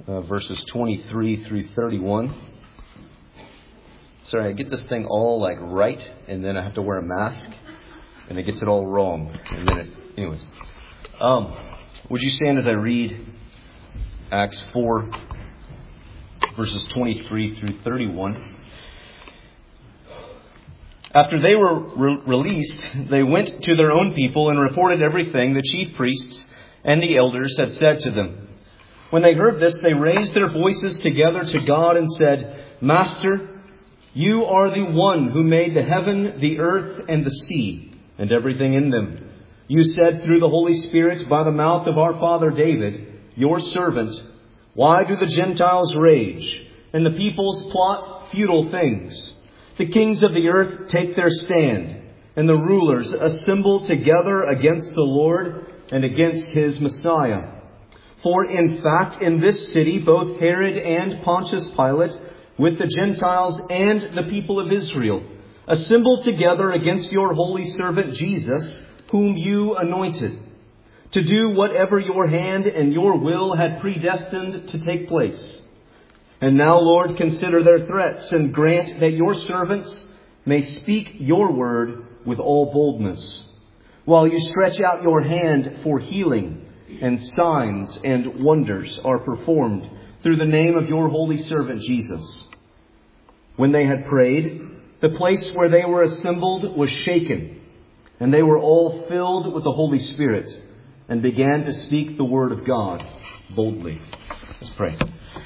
verses 23 through 31. Sorry, I get this thing all right, and then I have to wear a mask, and it gets it all wrong. And then anyways. Would you stand as I read Acts 4, verses 23 through 31? After they were released, they went to their own people and reported everything the chief priests and the elders had said to them. When they heard this, they raised their voices together to God and said, Master, you are the one who made the heaven, the earth, and the sea, and everything in them. You said through the Holy Spirit by the mouth of our father David, your servant, why do the Gentiles rage, and the peoples plot futile things? The kings of the earth take their stand, and the rulers assemble together against the Lord and against His Messiah. For in fact, in this city, both Herod and Pontius Pilate, with the Gentiles and the people of Israel, assembled together against your holy servant Jesus, whom you anointed, to do whatever your hand and your will had predestined to take place. And now, Lord, consider their threats and grant that your servants may speak your word with all boldness, while you stretch out your hand for healing, and signs and wonders are performed through the name of your holy servant Jesus. When they had prayed, the place where they were assembled was shaken, and they were all filled with the Holy Spirit and began to speak the word of God boldly. Let's pray.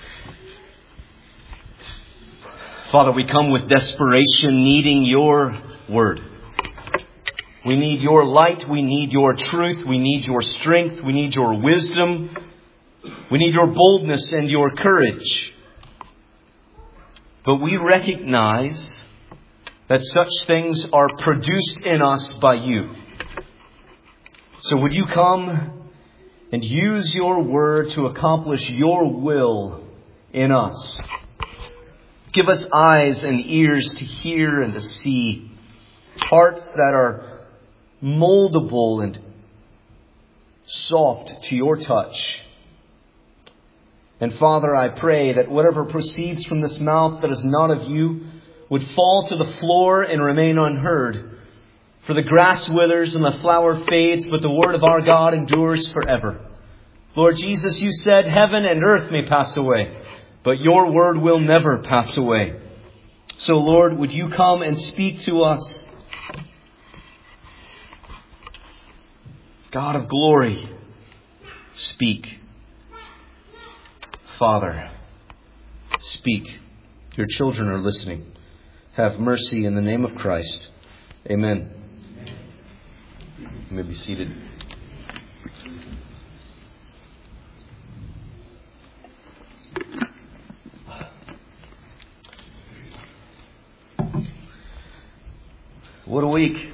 Father, we come with desperation, needing your word. We need your light. We need your truth. We need your strength. We need your wisdom. We need your boldness and your courage. But we recognize that such things are produced in us by you. So would you come and use your word to accomplish your will in us? Give us eyes and ears to hear and to see, hearts that are moldable and soft to your touch. And Father, I pray that whatever proceeds from this mouth that is not of you would fall to the floor and remain unheard. For the grass withers and the flower fades, but the word of our God endures forever. Lord Jesus, you said heaven and earth may pass away, but your word will never pass away. So Lord, would you come and speak to us? God of glory, speak. Father, speak. Your children are listening. Have mercy in the name of Christ. Amen. You may be seated. What a week.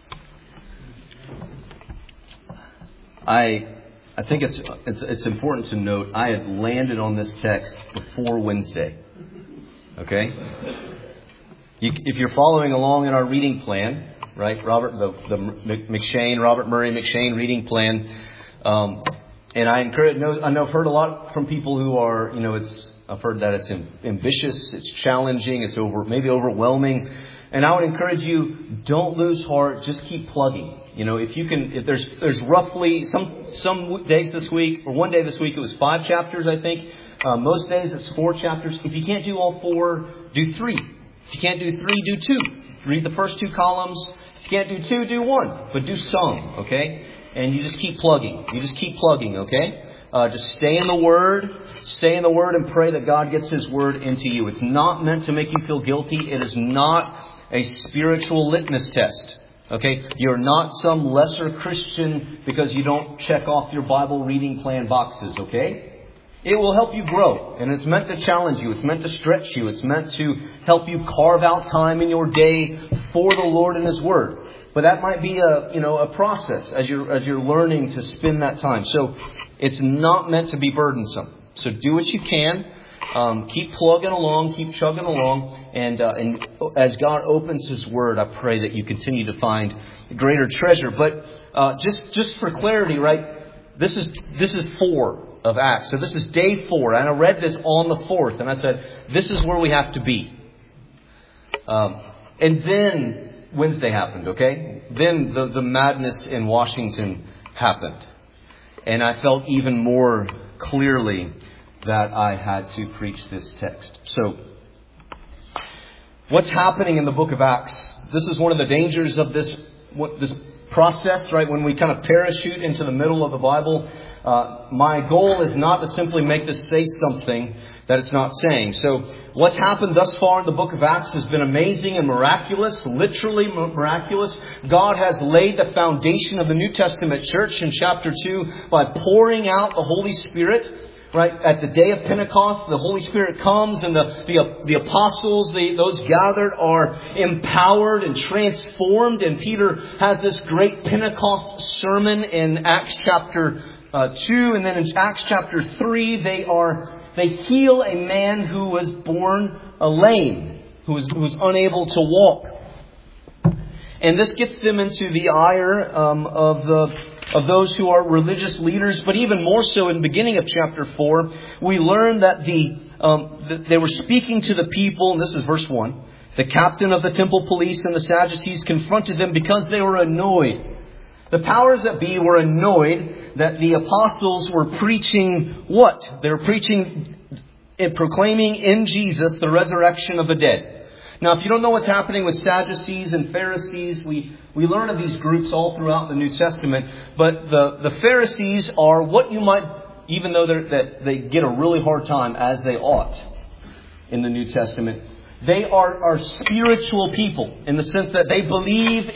I think it's important to note I had landed on this text before Wednesday. Okay? If you're following along in our reading plan, right? The Robert Murray M'Cheyne reading plan. And I encourage, I've heard a lot from people who are, I've heard that it's ambitious, it's challenging, it's maybe overwhelming. And I would encourage you, don't lose heart, just keep plugging. If there's roughly some days this week, or one day this week, it was 5 chapters, I think. Most days it's 4 chapters. If you can't do all 4, do 3. If you can't do 3, do 2. Read the first 2 columns. If you can't do 2, do 1. But do some, okay? And you just keep plugging. Okay? Just stay in the Word. Stay in the Word and pray that God gets His Word into you. It's not meant to make you feel guilty. It is not a spiritual litmus test. Okay? You're not some lesser Christian because you don't check off your Bible reading plan boxes. Okay? It will help you grow. And it's meant to challenge you. It's meant to stretch you. It's meant to help you carve out time in your day for the Lord and His Word. But that might be a process as you're learning to spend that time. So it's not meant to be burdensome. So do what you can. Keep plugging along, keep chugging along, and as God opens His Word, I pray that you continue to find greater treasure. But just for clarity, right? This is 4. of Acts. So this is day 4. And I read this on the 4th. And I said, this is where we have to be. And then Wednesday happened, okay? Then the madness in Washington happened. And I felt even more clearly that I had to preach this text. So, what's happening in the book of Acts? This is one of the dangers of this process, right? When we kind of parachute into the middle of the Bible. My goal is not to simply make this say something that it's not saying. So what's happened thus far in the book of Acts has been amazing and miraculous, literally miraculous. God has laid the foundation of the New Testament church in chapter 2 by pouring out the Holy Spirit. Right at the day of Pentecost, the Holy Spirit comes and the apostles, those gathered are empowered and transformed. And Peter has this great Pentecost sermon in Acts chapter 2, and then in Acts chapter 3, they heal a man who was born lame, who was unable to walk. And this gets them into the ire of those who are religious leaders. But even more so in the beginning of chapter 4, we learn that they were speaking to the people. And this is verse 1. The captain of the temple police and the Sadducees confronted them because they were annoyed. The powers that be were annoyed that the apostles were preaching what? They were preaching and proclaiming in Jesus the resurrection of the dead. Now, if you don't know what's happening with Sadducees and Pharisees, we learn of these groups all throughout the New Testament. But the Pharisees are what you might, even though they get a really hard time, as they ought in the New Testament, they are spiritual people in the sense that they believe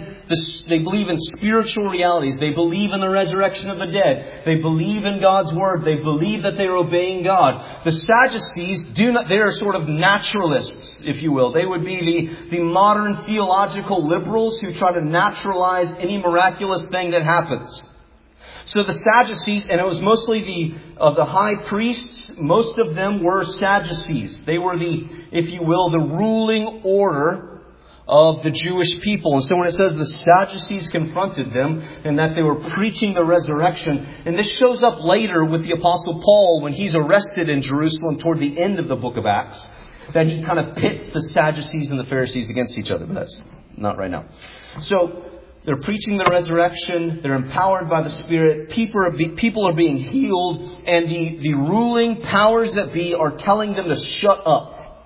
in spiritual realities. They believe in the resurrection of the dead. They believe in God's word. They believe that they are obeying God. The Sadducees they are sort of naturalists, if you will. They would be the modern theological liberals who try to naturalize any miraculous thing that happens. So the Sadducees, and it was mostly the high priests, most of them were Sadducees. They were if you will, the ruling order of the Jewish people. And so when it says the Sadducees confronted them and that they were preaching the resurrection, and this shows up later with the Apostle Paul when he's arrested in Jerusalem toward the end of the book of Acts, that he kind of pits the Sadducees and the Pharisees against each other. But that's not right now. So they're preaching the resurrection. They're empowered by the Spirit. People are being healed. And the ruling powers that be are telling them to shut up.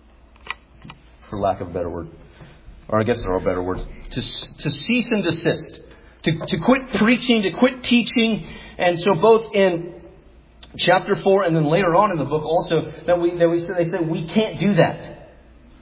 For lack of a better word. Or I guess there are better words. To cease and desist. To quit preaching, to quit teaching. And so both in chapter 4 and then later on in the book also, they said we can't do that.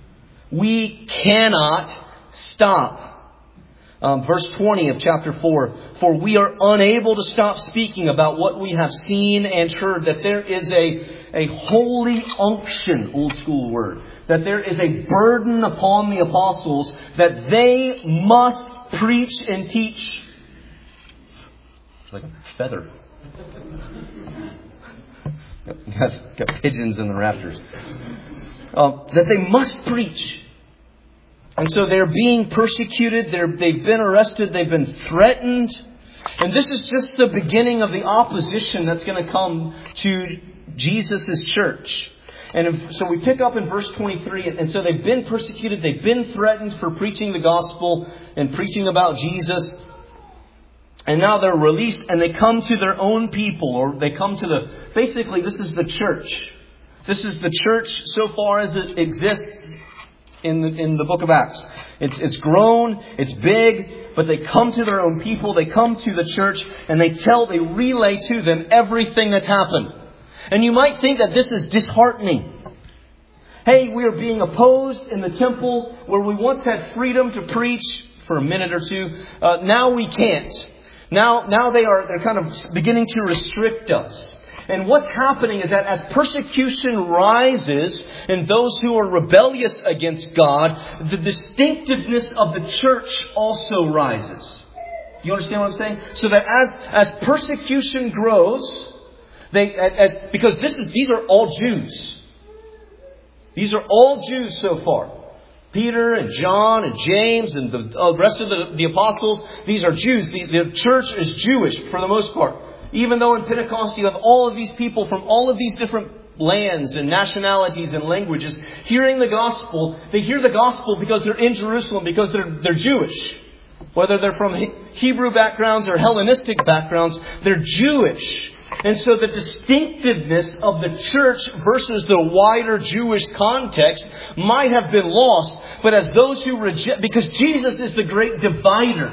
We cannot stop. Verse 20 of chapter 4, for we are unable to stop speaking about what we have seen and heard, that there is a holy unction, old school word, that there is a burden upon the apostles that they must preach and teach. It's like a feather. Got pigeons in the rafters. That they must preach. And so they're being persecuted. They've been arrested. They've been threatened. And this is just the beginning of the opposition that's going to come to Jesus' church. And so we pick up in verse 23. And so they've been persecuted. They've been threatened for preaching the gospel and preaching about Jesus. And now they're released and they come to their own people. Or they come to basically this is the church. This is the church so far as it exists. In the book of Acts. It's grown, it's big, but they come to their own people, they come to the church, and they relay to them everything that's happened. And you might think that this is disheartening. Hey, we are being opposed in the temple where we once had freedom to preach for a minute or two. Now we can't. Now they're kind of beginning to restrict us. And what's happening is that as persecution rises in those who are rebellious against God, the distinctiveness of the church also rises. Do you understand what I'm saying? So that as persecution grows, because these are all Jews. These are all Jews so far. Peter and John and James and the rest of the apostles, these are Jews. The church is Jewish for the most part. Even though in Pentecost you have all of these people from all of these different lands and nationalities and languages hearing the gospel. They hear the gospel because they're in Jerusalem, because they're Jewish. Whether they're from Hebrew backgrounds or Hellenistic backgrounds, they're Jewish. And so the distinctiveness of the church versus the wider Jewish context might have been lost. But as those who reject, because Jesus is the great divider.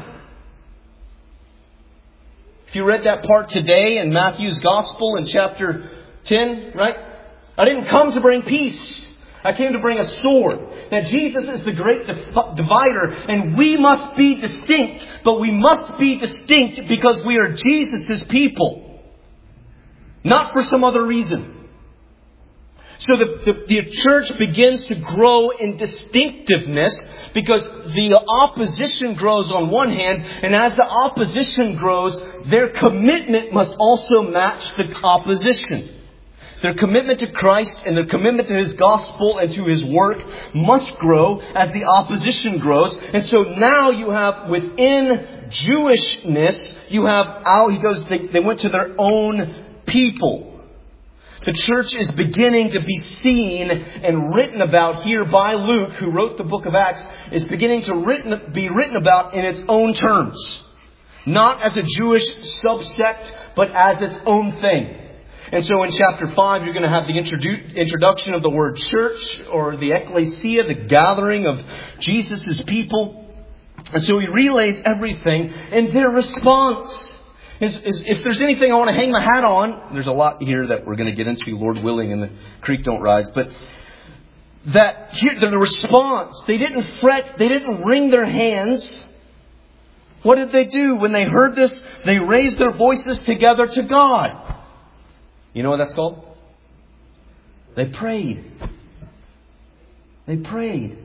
If you read that part today in Matthew's Gospel in chapter 10, right? I didn't come to bring peace. I came to bring a sword. That Jesus is the great divider, and we must be distinct. But we must be distinct because we are Jesus' people. Not for some other reason. So the church begins to grow in distinctiveness because the opposition grows on one hand, and as the opposition grows, their commitment must also match the opposition. Their commitment to Christ and their commitment to His gospel and to His work must grow as the opposition grows. And so now you have within Jewishness, you have they went to their own people. The church is beginning to be seen and written about here by Luke, who wrote the book of Acts, is beginning to be written about in its own terms. Not as a Jewish subsect, but as its own thing. And so in chapter 5, you're going to have the introduction of the word church, or the ecclesia, the gathering of Jesus' people. And so he relays everything, and their response is if there's anything I want to hang my hat on, there's a lot here that we're going to get into, Lord willing, and the creek don't rise. But that here, the response, they didn't fret, they didn't wring their hands. What did they do? When they heard this, they raised their voices together to God. You know what that's called? They prayed. They prayed.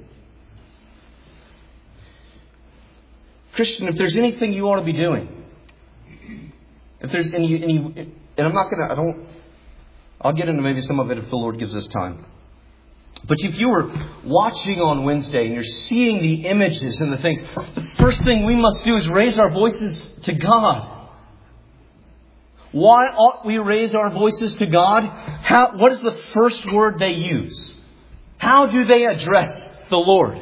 Christian, if there's anything you ought to be doing, if there's any, and I'm not going to, I'll get into maybe some of it if the Lord gives us time. But if you were watching on Wednesday and you're seeing the images and the things, the first thing we must do is raise our voices to God. Why ought we raise our voices to God? What is the first word they use? How do they address the Lord?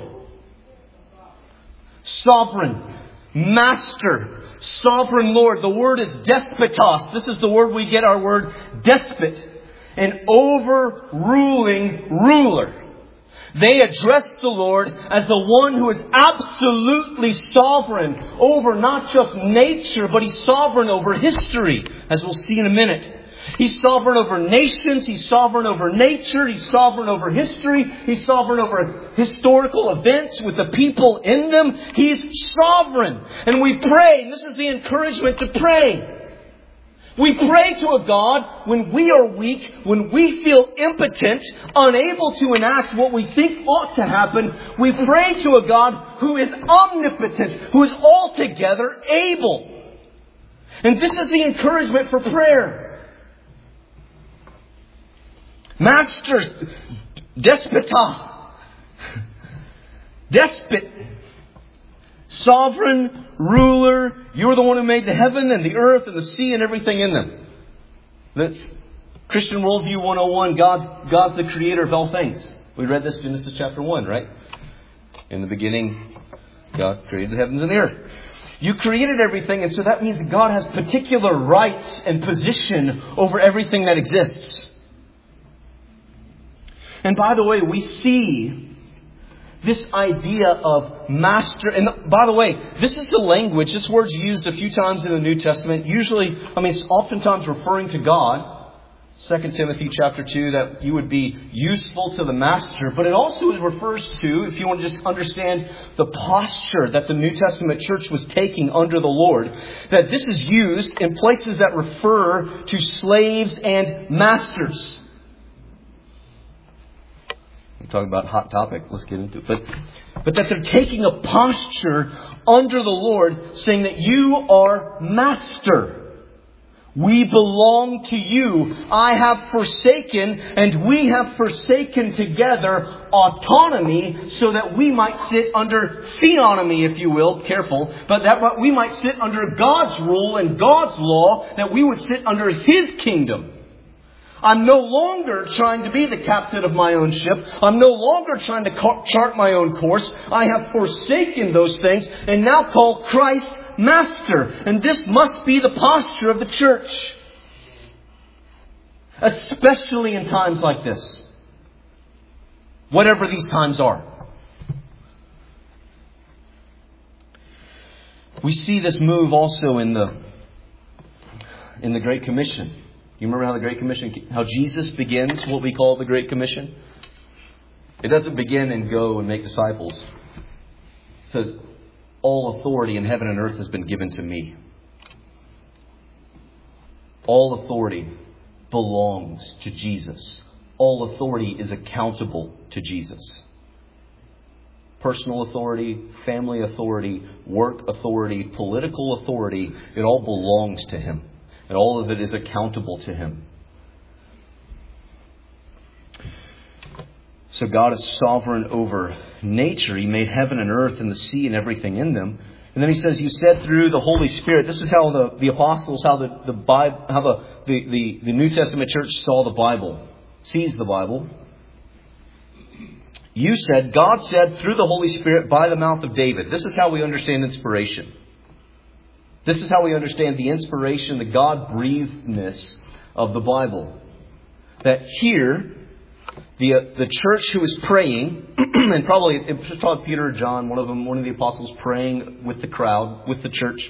Sovereign, Master, Sovereign Lord. The word is despotos. This is the word we get our word despot. An overruling ruler. They address the Lord as the one who is absolutely sovereign over not just nature, but He's sovereign over history, as we'll see in a minute. He's sovereign over nations. He's sovereign over nature. He's sovereign over history. He's sovereign over historical events with the people in them. He's sovereign. And we pray, and this is the encouragement to pray. We pray to a God when we are weak, when we feel impotent, unable to enact what we think ought to happen. We pray to a God who is omnipotent, who is altogether able. And this is the encouragement for prayer. Master, despota, despot, sovereign ruler, you're the one who made the heaven and the earth and the sea and everything in them. That's Christian Worldview 101, God's the creator of all things. We read this in Genesis chapter 1, right? In the beginning, God created the heavens and the earth. You created everything, and so that means that God has particular rights and position over everything that exists. And by the way, we see this idea of master. And by the way, this is the language. This word's used a few times in the New Testament. Usually, it's oftentimes referring to God. 2 Timothy chapter 2, that you would be useful to the master. But it also refers to, if you want to just understand the posture that the New Testament church was taking under the Lord, that this is used in places that refer to slaves and masters. I'm talking about a hot topic. Let's get into it. But that they're taking a posture under the Lord, saying that you are master. We belong to you. I have forsaken, and we have forsaken together autonomy so that we might sit under theonomy, if you will. Careful. But that we might sit under God's rule and God's law, that we would sit under His kingdom. I'm no longer trying to be the captain of my own ship. I'm no longer trying to chart my own course. I have forsaken those things and now call Christ Master. And this must be the posture of the church. Especially in times like this. Whatever these times are. We see this move also in the Great Commission. You remember how the Great Commission, how Jesus begins what we call the Great Commission? It doesn't begin and go and make disciples. It says, all authority in heaven and earth has been given to me. All authority belongs to Jesus. All authority is accountable to Jesus. Personal authority, family authority, work authority, political authority, it all belongs to Him. And all of it is accountable to Him. So God is sovereign over nature. He made heaven and earth and the sea and everything in them. And then He says, you said through the Holy Spirit. This is how the apostles, how the Bible, how the New Testament church saw the Bible, sees the Bible. You said, God said through the Holy Spirit by the mouth of David. This is how we understand inspiration. This is how we understand the inspiration, the God-breathedness of the Bible. That here, the church who is praying, and probably it was probably Peter or John, one of the apostles praying with the crowd, with the church.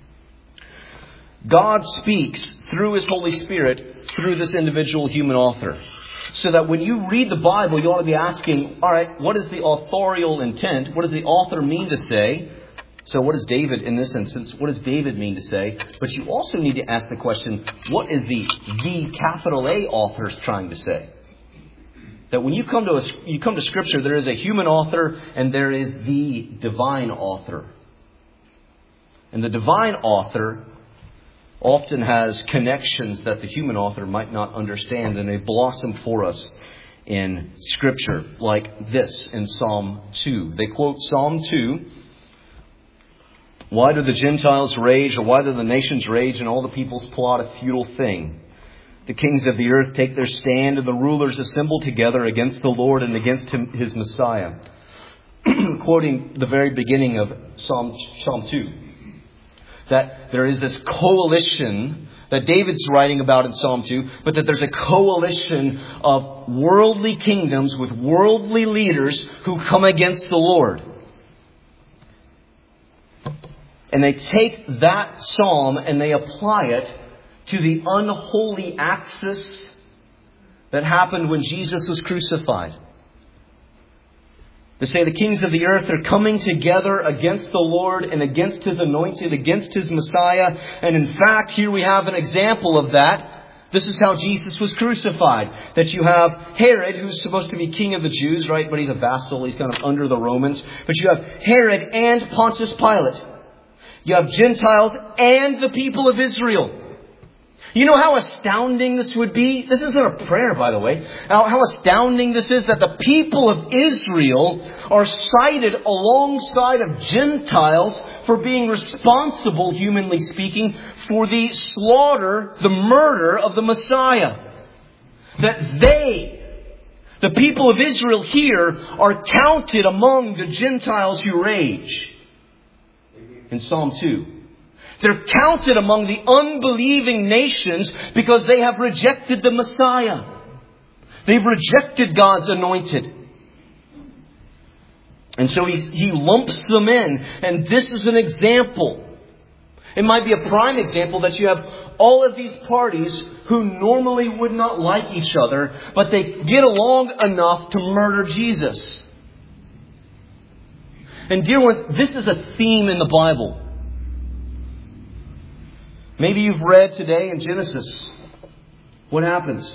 God speaks through His Holy Spirit through this individual human author. So that when you read the Bible, you ought to be asking, all right, what is the authorial intent? What does the author mean to say? So what does David, in this instance, what does David mean to say? But you also need to ask the question, what is the capital A author trying to say? That when you come to Scripture, there is a human author and there is the divine author. And the divine author often has connections that the human author might not understand, and they blossom for us in Scripture, like this in Psalm 2. They quote Psalm 2. Why do the Gentiles rage, or why do the nations rage, and all the peoples plot a futile thing? The kings of the earth take their stand, and the rulers assemble together against the Lord and against His Messiah. Quoting the very beginning of Psalm 2. That there is this coalition that David's writing about in Psalm 2, but that there's a coalition of worldly kingdoms with worldly leaders who come against the Lord. And they take that psalm and they apply it to the unholy axis that happened when Jesus was crucified. They say the kings of the earth are coming together against the Lord and against His anointed, against His Messiah. And in fact, here we have an example of that. This is how Jesus was crucified. That you have Herod, who's supposed to be king of the Jews, right? But he's a vassal. He's kind of under the Romans. But you have Herod and Pontius Pilate. You have Gentiles and the people of Israel. You know how astounding this would be? This isn't a prayer, by the way. How astounding this is that the people of Israel are cited alongside of Gentiles for being responsible, humanly speaking, for the slaughter, the murder of the Messiah. That the people of Israel here, are counted among the Gentiles who rage. In Psalm 2. They're counted among the unbelieving nations because they have rejected the Messiah. They've rejected God's anointed. And so he lumps them in. And this is an example. It might be a prime example that you have all of these parties who normally would not like each other, but they get along enough to murder Jesus. And dear ones, this is a theme in the Bible. Maybe you've read today in Genesis. What happens?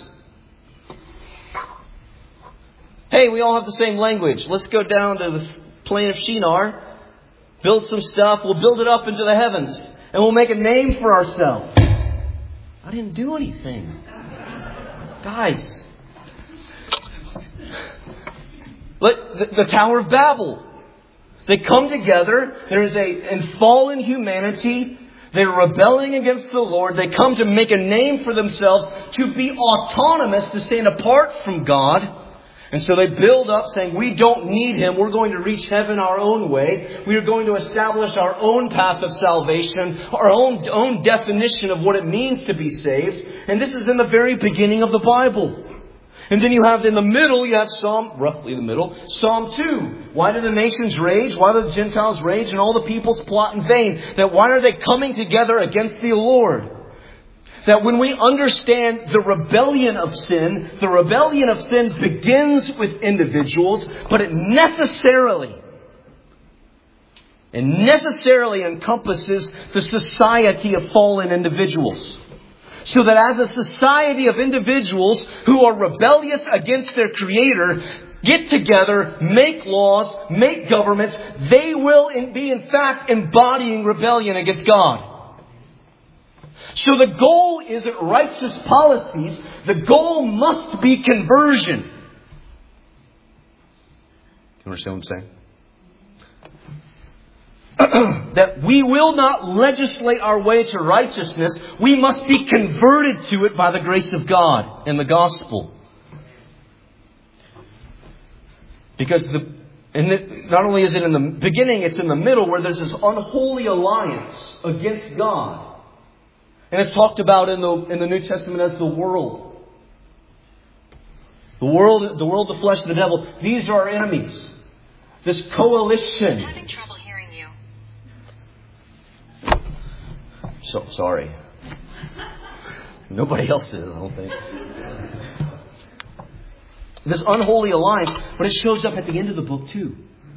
Hey, we all have the same language. Let's go down to the plain of Shinar, build some stuff. We'll build it up into the heavens, and we'll make a name for ourselves. I didn't do anything. Guys. The Tower of Babel. They come together. There is in fallen humanity. They're rebelling against the Lord. They come to make a name for themselves, to be autonomous, to stand apart from God. And so they build up saying, we don't need Him. We're going to reach heaven our own way. We are going to establish our own path of salvation, our own definition of what it means to be saved. And this is in the very beginning of the Bible. And then you have in the middle, you have roughly the middle, Psalm 2. Why do the nations rage? Why do the Gentiles rage? And all the peoples plot in vain. That why are they coming together against the Lord? That when we understand the rebellion of sin begins with individuals, but it necessarily encompasses the society of fallen individuals. So that as a society of individuals who are rebellious against their Creator, get together, make laws, make governments, they will be in fact embodying rebellion against God. So the goal isn't righteous policies. The goal must be conversion. You understand what I'm saying? That we will not legislate our way to righteousness. We must be converted to it by the grace of God and the gospel. Because not only is it in the beginning, it's in the middle where there's this unholy alliance against God. And it's talked about in the New Testament as the world. The world, the flesh, the devil. These are our enemies. This coalition. I'm having trouble hearing you. So sorry. Nobody else is, I don't think. This unholy alliance, but it shows up at the end of the book too.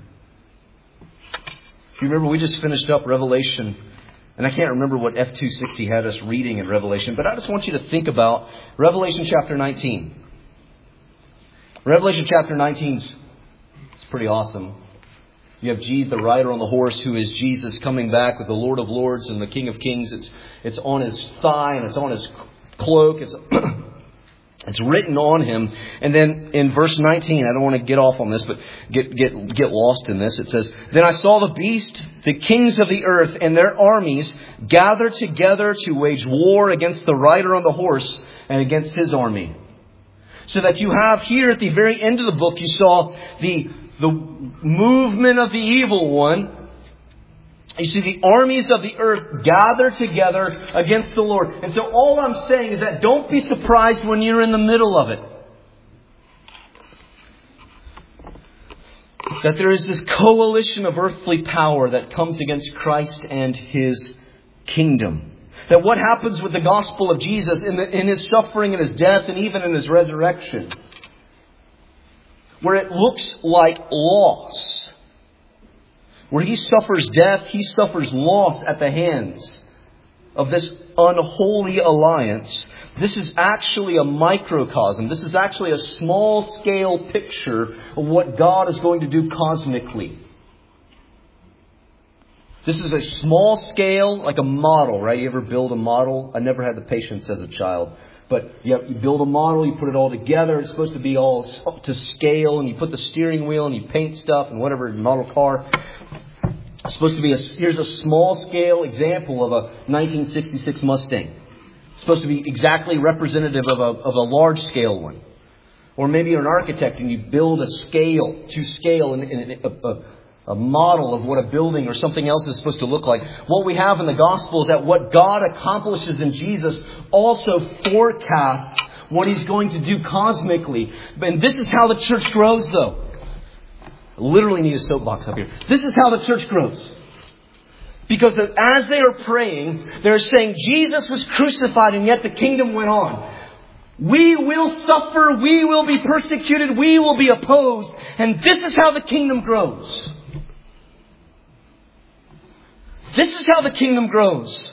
If you remember, we just finished up Revelation. And I can't remember what F260 had us reading in Revelation, but I just want you to think about Revelation chapter 19. Revelation chapter 19 is pretty awesome. You have the rider on the horse who is Jesus coming back with the Lord of Lords and the King of Kings. It's on his thigh and it's on his cloak. It's written on him. And then in verse 19, I don't want to get off on this, but get lost in this. It says, Then I saw the beast, the kings of the earth and their armies gather together to wage war against the rider on the horse and against his army. So that you have here at the very end of the book, you saw the movement of the evil one. You see the armies of the earth gather together against the Lord. And so all I'm saying is that don't be surprised when you're in the middle of it. That there is this coalition of earthly power that comes against Christ and His kingdom. That what happens with the gospel of Jesus in His suffering and His death and even in His resurrection, where it looks like loss, where He suffers death, He suffers loss at the hands of this unholy alliance. This is actually a microcosm. This is actually a small-scale picture of what God is going to do cosmically. This is a small scale, like a model, right? You ever build a model? I never had the patience as a child. But you build a model, you put it all together. It's supposed to be all to scale. And you put the steering wheel and you paint stuff and whatever, model car. It's supposed to be here's a small scale example of a 1966 Mustang. It's supposed to be exactly representative of a large scale one. Or maybe you're an architect and you build a scale to scale in a model of what a building or something else is supposed to look like. What we have in the gospel is that what God accomplishes in Jesus also forecasts what He's going to do cosmically. And this is how the church grows, though. I literally need a soapbox up here. This is how the church grows. Because as they are praying, they're saying, Jesus was crucified and yet the kingdom went on. We will suffer, we will be persecuted, we will be opposed. And this is how the kingdom grows. This is how the kingdom grows.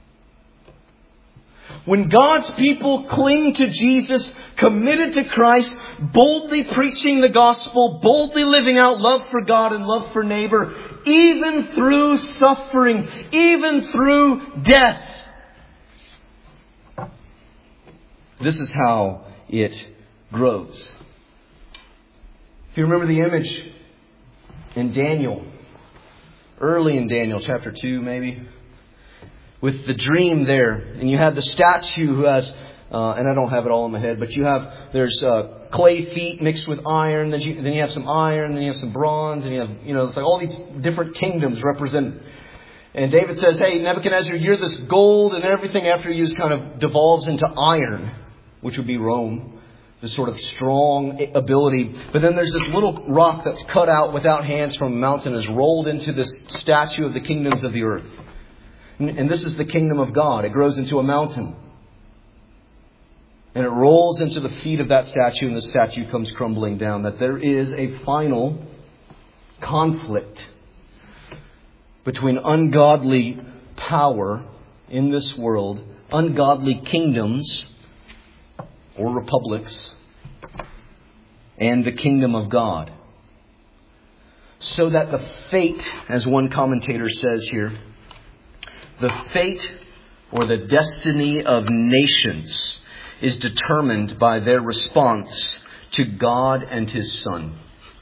When God's people cling to Jesus, committed to Christ, boldly preaching the gospel, boldly living out love for God and love for neighbor, even through suffering, even through death. This is how it grows. If you remember the image in Daniel, early in Daniel, chapter 2 maybe, with the dream there, and you have the statue who has, and I don't have it all in my head, but there's clay feet mixed with iron, then you have some iron, then you have some bronze, and it's like all these different kingdoms represented. And David says, hey, Nebuchadnezzar, you're this gold, and everything after you kind of devolves into iron, which would be Rome. This sort of strong ability. But then there's this little rock that's cut out without hands from a mountain, is rolled into this statue of the kingdoms of the earth. And this is the kingdom of God. It grows into a mountain. And it rolls into the feet of that statue, and the statue comes crumbling down. That there is a final conflict between ungodly power in this world, ungodly kingdoms or republics, and the kingdom of God. So that the fate, as one commentator says here, the fate or the destiny of nations is determined by their response to God and His Son.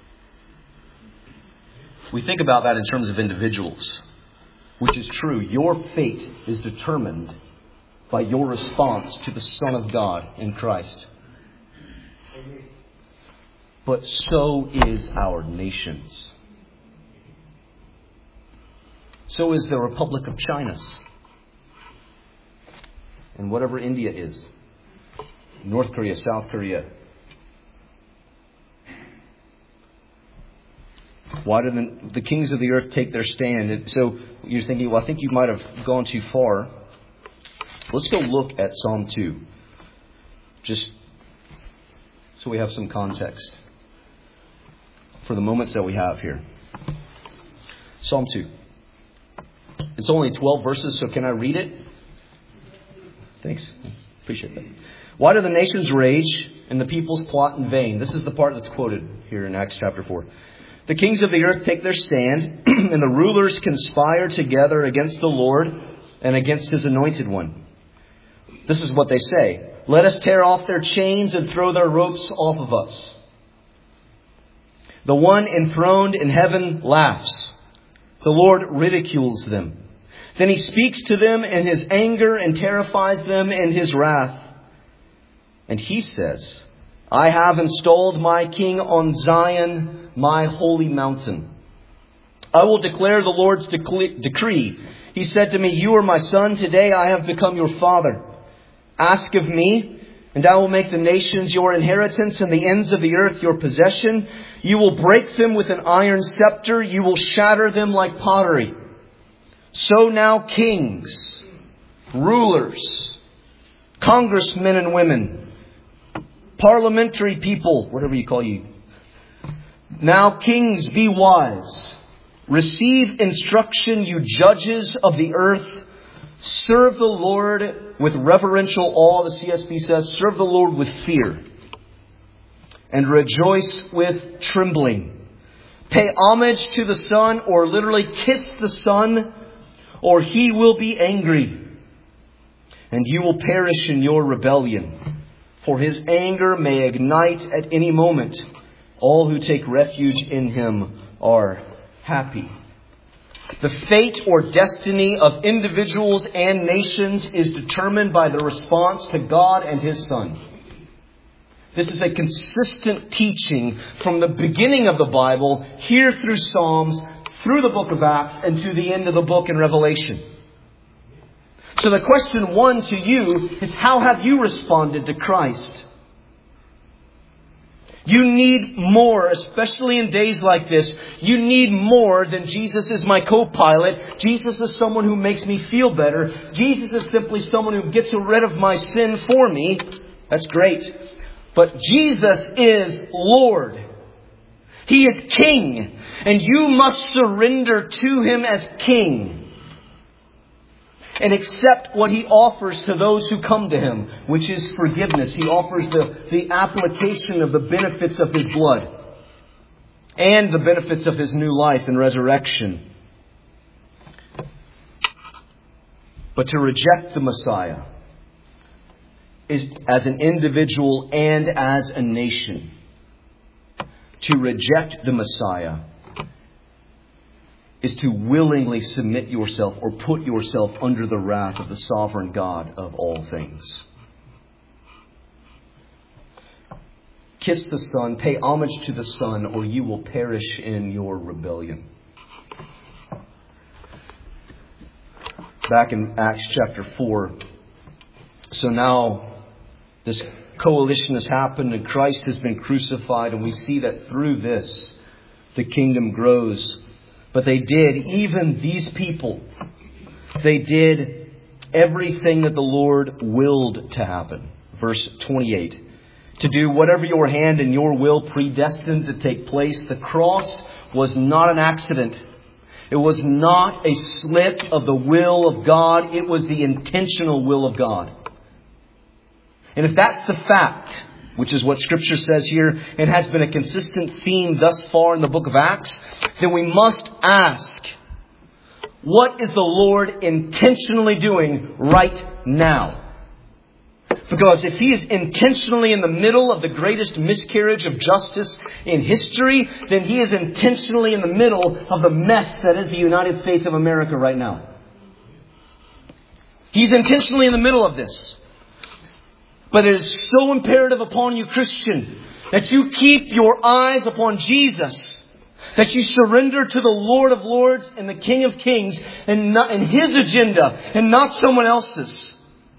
We think about that in terms of individuals, which is true. Your fate is determined by your response to the Son of God in Christ. But so is our nations. So is the Republic of China's. And whatever India is. North Korea, South Korea. Why do the kings of the earth take their stand? And so you're thinking, well, I think you might have gone too far. Let's go look at Psalm 2. Just so we have some context for the moments that we have here. Psalm 2. It's only 12 verses, so can I read it? Thanks. Appreciate that. Why do the nations rage and the peoples plot in vain? This is the part that's quoted here in Acts chapter 4. The kings of the earth take their stand, and the rulers conspire together against the Lord and against His anointed one. This is what they say. Let us tear off their chains and throw their ropes off of us. The one enthroned in heaven laughs. The Lord ridicules them. Then He speaks to them in His anger and terrifies them in His wrath. And He says, I have installed my King on Zion, my holy mountain. I will declare the Lord's decree. He said to me, you are my son. Today I have become your father. Ask of me, and I will make the nations your inheritance and the ends of the earth your possession. You will break them with an iron scepter. You will shatter them like pottery. So now kings, rulers, congressmen and women, parliamentary people, whatever you call you. Now kings, be wise. Receive instruction, you judges of the earth. Serve the Lord with reverential awe, the CSB says. Serve the Lord with fear. And rejoice with trembling. Pay homage to the Son, or literally kiss the Son, or He will be angry. And you will perish in your rebellion. For His anger may ignite at any moment. All who take refuge in Him are happy. The fate or destiny of individuals and nations is determined by the response to God and His Son. This is a consistent teaching from the beginning of the Bible, here through Psalms, through the book of Acts, and to the end of the book in Revelation. So the question 1 to you is, how have you responded to Christ? You need more, especially in days like this. You need more than Jesus is my co-pilot. Jesus is someone who makes me feel better. Jesus is simply someone who gets rid of my sin for me. That's great. But Jesus is Lord. He is King. And you must surrender to Him as King. And accept what He offers to those who come to Him, which is forgiveness. He offers the application of the benefits of His blood and the benefits of His new life and resurrection. But to reject the Messiah is, as an individual and as a nation, to reject the Messiah is to willingly submit yourself or put yourself under the wrath of the sovereign God of all things. Kiss the Son, pay homage to the Son, or you will perish in your rebellion. Back in Acts chapter 4. So now this coalition has happened and Christ has been crucified, and we see that through this the kingdom grows. But they did, even these people, they did everything that the Lord willed to happen. Verse 28. To do whatever your hand and your will predestined to take place. The cross was not an accident. It was not a slip of the will of God. It was the intentional will of God. And if that's the fact, which is what Scripture says here, and has been a consistent theme thus far in the book of Acts, then we must ask, what is the Lord intentionally doing right now? Because if He is intentionally in the middle of the greatest miscarriage of justice in history, then He is intentionally in the middle of the mess that is the United States of America right now. He's intentionally in the middle of this. But it is so imperative upon you, Christian, that you keep your eyes upon Jesus. That you surrender to the Lord of Lords and the King of Kings and His agenda and not someone else's.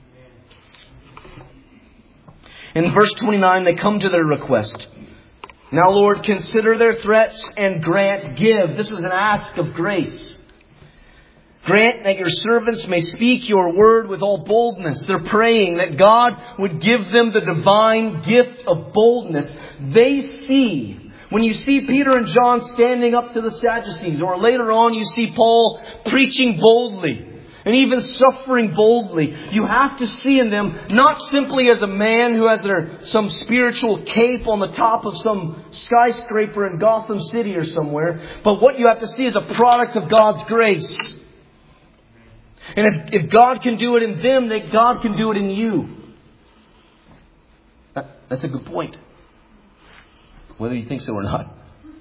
In verse 29, they come to their request. Now, Lord, consider their threats and give. This is an ask of grace. Grant that your servants may speak your word with all boldness. They're praying that God would give them the divine gift of boldness. They see, when you see Peter and John standing up to the Sadducees, or later on you see Paul preaching boldly and even suffering boldly, you have to see in them not simply as a man who has some spiritual cape on the top of some skyscraper in Gotham City or somewhere, but what you have to see is a product of God's grace. And if God can do it in them, then God can do it in you. That's a good point. Whether you think so or not.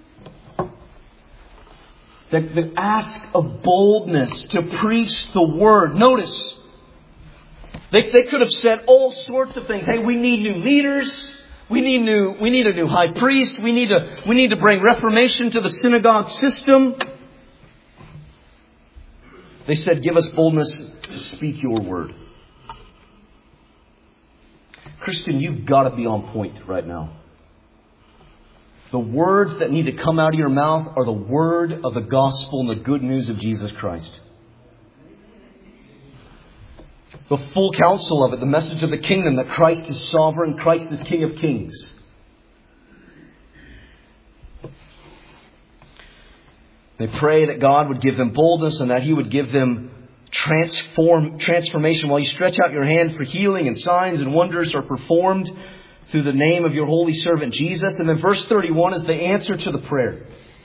The ask of boldness to preach the word. Notice, they could have said all sorts of things. Hey, we need new leaders. We need a new high priest. We need to bring reformation to the synagogue system. They said, give us boldness to speak your word. Christian, you've got to be on point right now. The words that need to come out of your mouth are the word of the gospel and the good news of Jesus Christ. The full counsel of it, the message of the kingdom, that Christ is sovereign, Christ is King of Kings. They pray that God would give them boldness and that He would give them transformation. While you stretch out your hand for healing and signs and wonders are performed through the name of your holy servant Jesus. And then verse 31 is the answer to the prayer.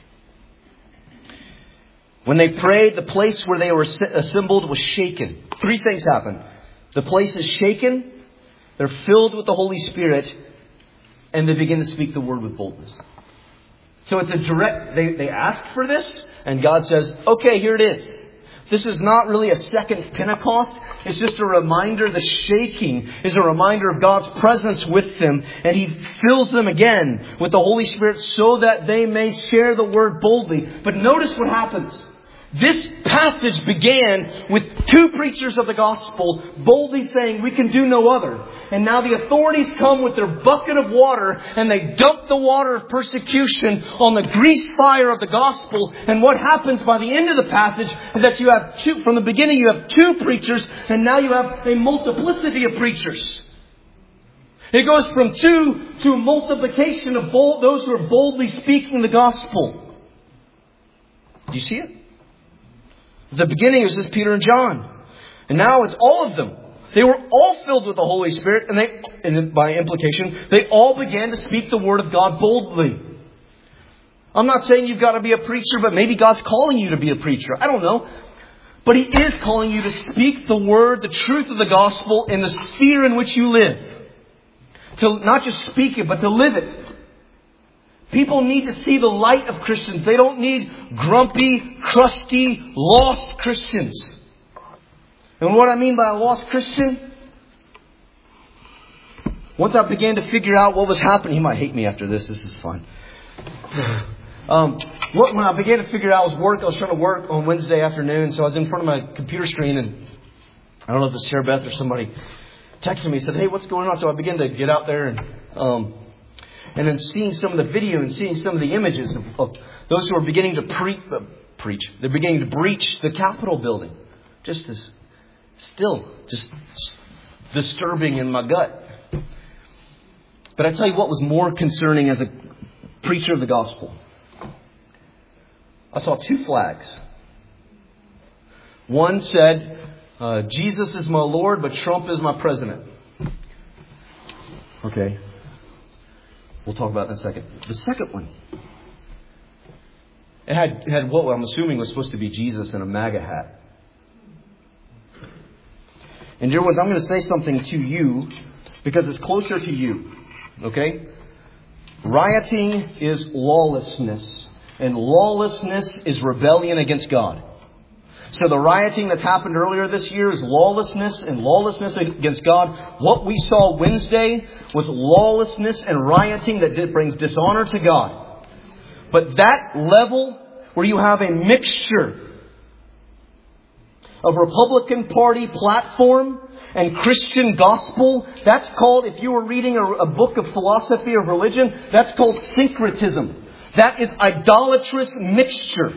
When they prayed, the place where they were assembled was shaken. Three things happen. The place is shaken, they're filled with the Holy Spirit, and they begin to speak the word with boldness. So it's a direct, they asked for this, and God says, okay, here it is. This is not really a second Pentecost. It's just a reminder. The shaking is a reminder of God's presence with them. And He fills them again with the Holy Spirit so that they may share the word boldly. But notice what happens. This passage began with two preachers of the gospel boldly saying, we can do no other. And now the authorities come with their bucket of water and they dump the water of persecution on the grease fire of the gospel. And what happens by the end of the passage is that you have two, from the beginning you have two preachers, and now you have a multiplicity of preachers. It goes from two to a multiplication of those who are boldly speaking the gospel. Do you see it? At the beginning, it was just Peter and John. And now it's all of them. They were all filled with the Holy Spirit. And by implication, they all began to speak the word of God boldly. I'm not saying you've got to be a preacher, but maybe God's calling you to be a preacher. I don't know. But He is calling you to speak the Word, the truth of the gospel in the sphere in which you live. To not just speak it, but to live it. People need to see the light of Christians. They don't need grumpy, crusty, lost Christians. And what I mean by a lost Christian, once I began to figure out what was happening, he might hate me after this. This is fun. When I began to figure out I was trying to work on Wednesday afternoon, so I was in front of my computer screen, and I don't know if it's Sarah Beth or somebody texted me, said, "Hey, what's going on?" So I began to get out there and then seeing some of the video and seeing some of the images of those who are beginning to preach. They're beginning to breach the Capitol building. Just disturbing in my gut. But I tell you what was more concerning as a preacher of the gospel. I saw 2 flags. One said, Jesus is my Lord, but Trump is my president. Okay. We'll talk about that in a second. The second one, it had what I'm assuming was supposed to be Jesus in a MAGA hat. And dear ones, I'm going to say something to you because it's closer to you. Okay? Rioting is lawlessness. And lawlessness is rebellion against God. So the rioting that's happened earlier this year is lawlessness and lawlessness against God. What we saw Wednesday was lawlessness and rioting that brings dishonor to God. But that level where you have a mixture of Republican Party platform and Christian gospel, that's called, if you were reading a book of philosophy or religion, that's called syncretism. That is idolatrous mixture.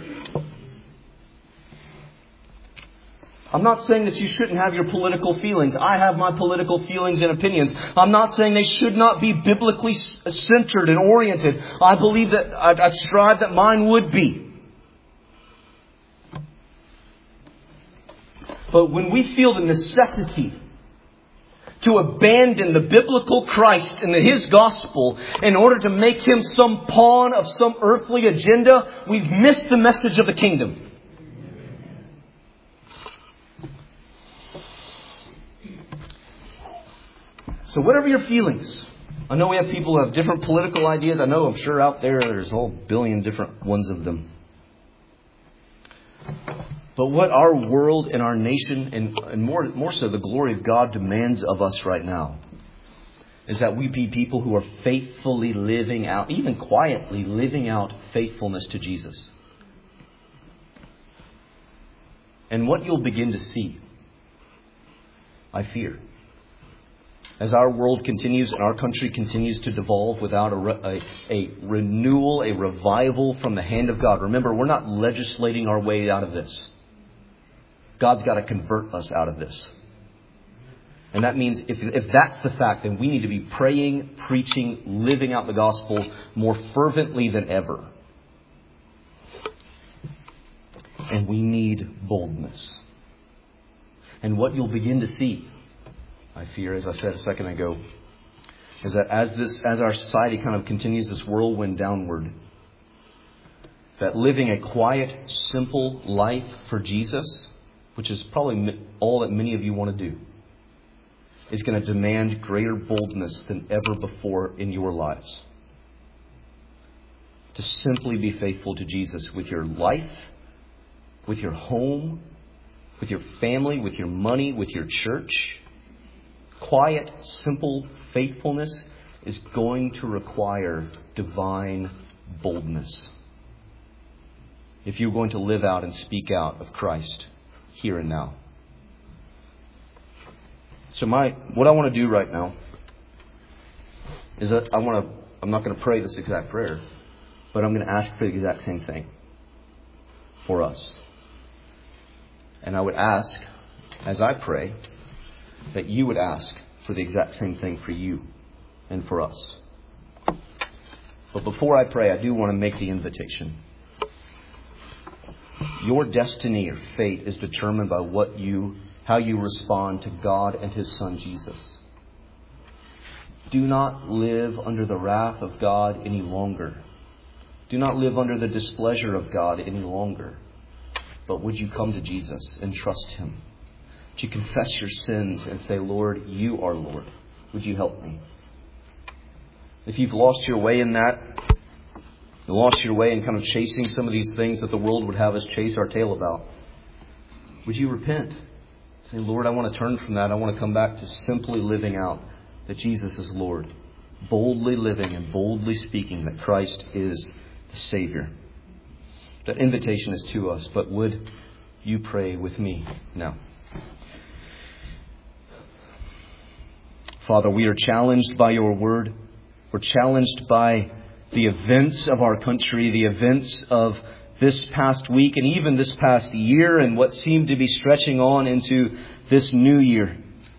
I'm not saying that you shouldn't have your political feelings. I have my political feelings and opinions. I'm not saying they should not be biblically centered and oriented. I believe that I strive that mine would be. But when we feel the necessity to abandon the biblical Christ and His gospel in order to make Him some pawn of some earthly agenda, we've missed the message of the kingdom. So whatever your feelings, I know we have people who have different political ideas. I'm sure out there's a whole billion different ones of them. But what our world and our nation, and more so the glory of God demands of us right now, is that we be people who are faithfully living out, even quietly living out faithfulness to Jesus. And what you'll begin to see, I fear, as our world continues and our country continues to devolve without a renewal, a revival from the hand of God. Remember, we're not legislating our way out of this. God's got to convert us out of this. And that means if that's the fact, then we need to be praying, preaching, living out the gospel more fervently than ever. And we need boldness. And what you'll begin to see, I fear, as I said a second ago, is that as our society kind of continues this whirlwind downward, that living a quiet, simple life for Jesus, which is probably all that many of you want to do, is going to demand greater boldness than ever before in your lives. To simply be faithful to Jesus with your life, with your home, with your family, with your money, with your church. Quiet, simple faithfulness is going to require divine boldness if you're going to live out and speak out of Christ here and now. So what I want to do right now is that I'm not going to pray this exact prayer, but I'm going to ask for the exact same thing for us. And I would ask, as I pray, that you would ask for the exact same thing for you and for us. But before I pray, I do want to make the invitation. Your destiny or fate is determined by how you respond to God and His Son Jesus. Do not live under the wrath of God any longer. Do not live under the displeasure of God any longer. But would you come to Jesus and trust Him? Would you confess your sins and say, Lord, you are Lord. Would you help me? If you've lost your way in that, you lost your way in kind of chasing some of these things that the world would have us chase our tail about, would you repent? Say, Lord, I want to turn from that. I want to come back to simply living out that Jesus is Lord. Boldly living and boldly speaking that Christ is the Savior. That invitation is to us, but would you pray with me now? Father, we are challenged by your word. We're challenged by the events of our country, the events of this past week and even this past year and what seemed to be stretching on into this new year.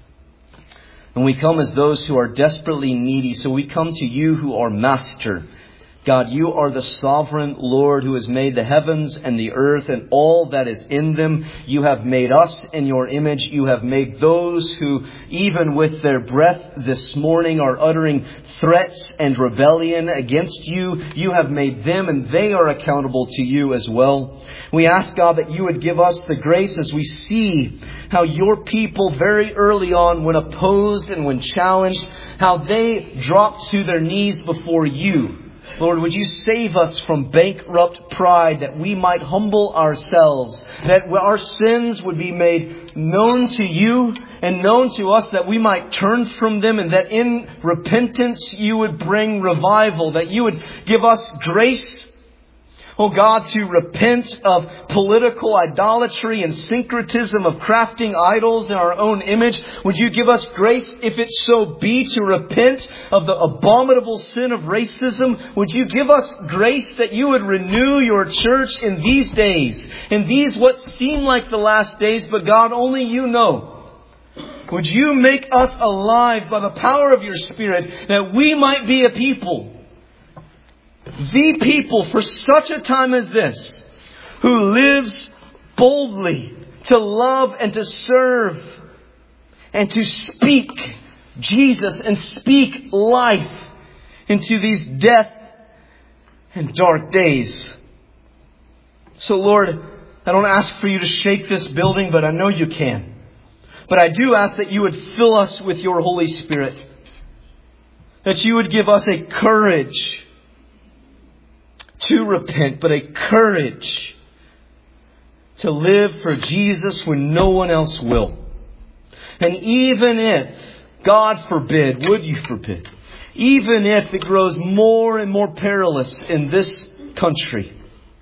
And we come as those who are desperately needy. So we come to you who are Master. God, you are the sovereign Lord who has made the heavens and the earth and all that is in them. You have made us in your image. You have made those who, even with their breath this morning, are uttering threats and rebellion against you. You have made them and they are accountable to you as well. We ask, God, that you would give us the grace as we see how your people very early on, when opposed and when challenged, how they dropped to their knees before you. Lord, would you save us from bankrupt pride, that we might humble ourselves, that our sins would be made known to you and known to us, that we might turn from them, and that in repentance you would bring revival, that you would give us grace, oh God, to repent of political idolatry and syncretism of crafting idols in our own image. Would you give us grace, if it so be, to repent of the abominable sin of racism? Would you give us grace that you would renew your church in these days, in these what seem like the last days, but God, only you know. Would you make us alive by the power of your Spirit, that we might be a people, the people for such a time as this, who lives boldly to love and to serve and to speak Jesus and speak life into these death and dark days. So Lord, I don't ask for you to shake this building, but I know you can. But I do ask that you would fill us with your Holy Spirit, that you would give us a courage to repent, but a courage to live for Jesus when no one else will. And even if, God forbid, would you forbid, even if it grows more and more perilous in this country,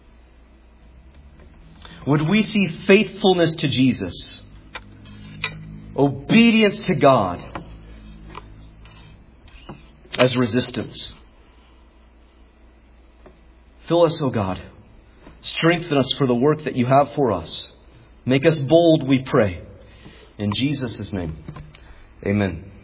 would we see faithfulness to Jesus, obedience to God, as resistance? Fill us, O God. Strengthen us for the work that you have for us. Make us bold, we pray. In Jesus' name, amen.